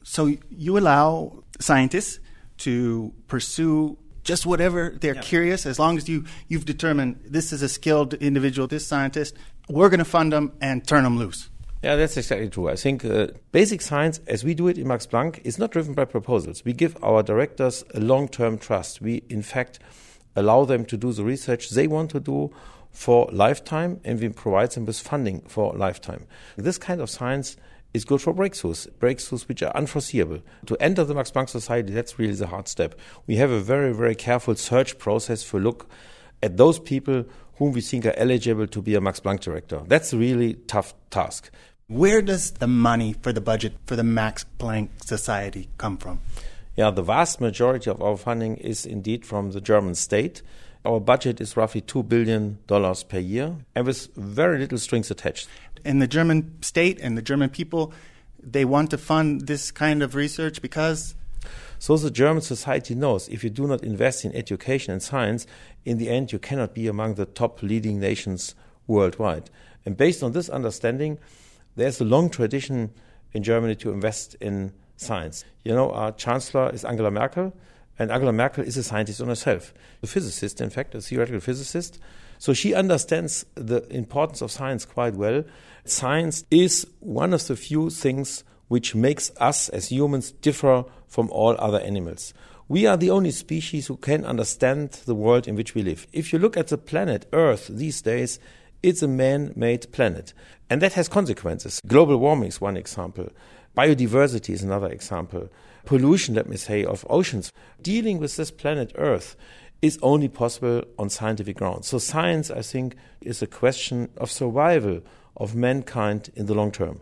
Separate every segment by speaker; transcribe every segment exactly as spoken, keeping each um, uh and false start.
Speaker 1: So you allow scientists to pursue just whatever they're yeah. curious, as long as you, you've determined this is a skilled individual, this scientist, we're going to fund them and turn them loose.
Speaker 2: Yeah, that's exactly true. I think uh, basic science, as we do it in Max Planck, is not driven by proposals. We give our directors a long-term trust. We, in fact, allow them to do the research they want to do for lifetime, and we provide them with funding for lifetime. This kind of science is good for breakthroughs, breakthroughs which are unforeseeable. To enter the Max Planck Society, that's really the hard step. We have a very, very careful search process to look at those people whom we think are eligible to be a Max Planck director. That's a really tough task.
Speaker 1: Where does the money for the budget for the Max Planck Society come from?
Speaker 2: Yeah, the vast majority of our funding is indeed from the German state. Our budget is roughly two billion dollars per year, and with very little strings attached.
Speaker 1: And the German state and the German people, they want to fund this kind of research because?
Speaker 2: So the German society knows if you do not invest in education and science, in the end you cannot be among the top leading nations worldwide. And based on this understanding, there's a long tradition in Germany to invest in science. You know, our chancellor is Angela Merkel, and Angela Merkel is a scientist on herself. A physicist, in fact, a theoretical physicist. So she understands the importance of science quite well. Science is one of the few things which makes us as humans differ from all other animals. We are the only species who can understand the world in which we live. If you look at the planet Earth these days, it's a man-made planet. And that has consequences. Global warming is one example. Biodiversity is another example. Pollution, let me say, of oceans. Dealing with this planet Earth is only possible on scientific grounds. So science, I think, is a question of survival of mankind in the long term.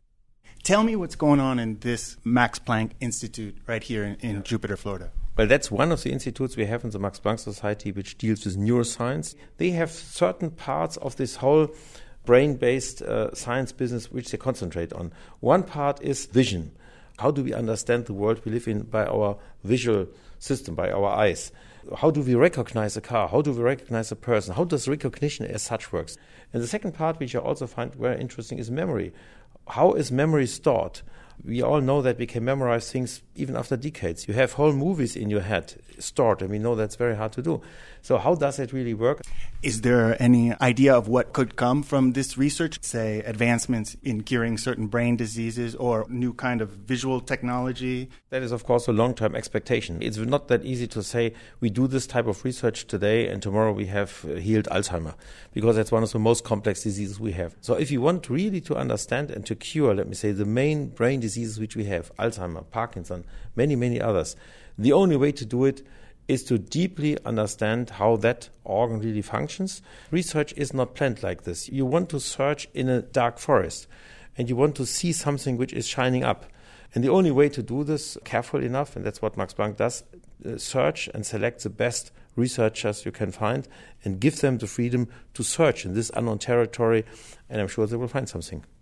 Speaker 1: Tell me what's going on in this Max Planck Institute right here in, in Jupiter, Florida.
Speaker 2: Well, that's one of the institutes we have in the Max Planck Society which deals with neuroscience. They have certain parts of this whole brain-based uh, science business which they concentrate on. One part is vision. How do we understand the world we live in by our visual system, by our eyes? How do we recognize a car? How do we recognize a person? How does recognition as such works? And the second part, which I also find very interesting, is memory. How is memory stored? We all know that we can memorize things even after decades. You have whole movies in your head stored, and we know that's very hard to do. So how does it really work?
Speaker 1: Is there any idea of what could come from this research, say advancements in curing certain brain diseases or new kind of visual technology?
Speaker 2: That is, of course, a long-term expectation. It's not that easy to say we do this type of research today and tomorrow we have healed Alzheimer, because that's one of the most complex diseases we have. So if you want really to understand and to cure, let me say, the main brain diseases which we have, Alzheimer, Parkinson, many, many others, the only way to do it is to deeply understand how that organ really functions. Research is not planned like this. You want to search in a dark forest, and you want to see something which is shining up. And the only way to do this careful enough, and that's what Max Planck does, uh, search and select the best researchers you can find and give them the freedom to search in this unknown territory, and I'm sure they will find something.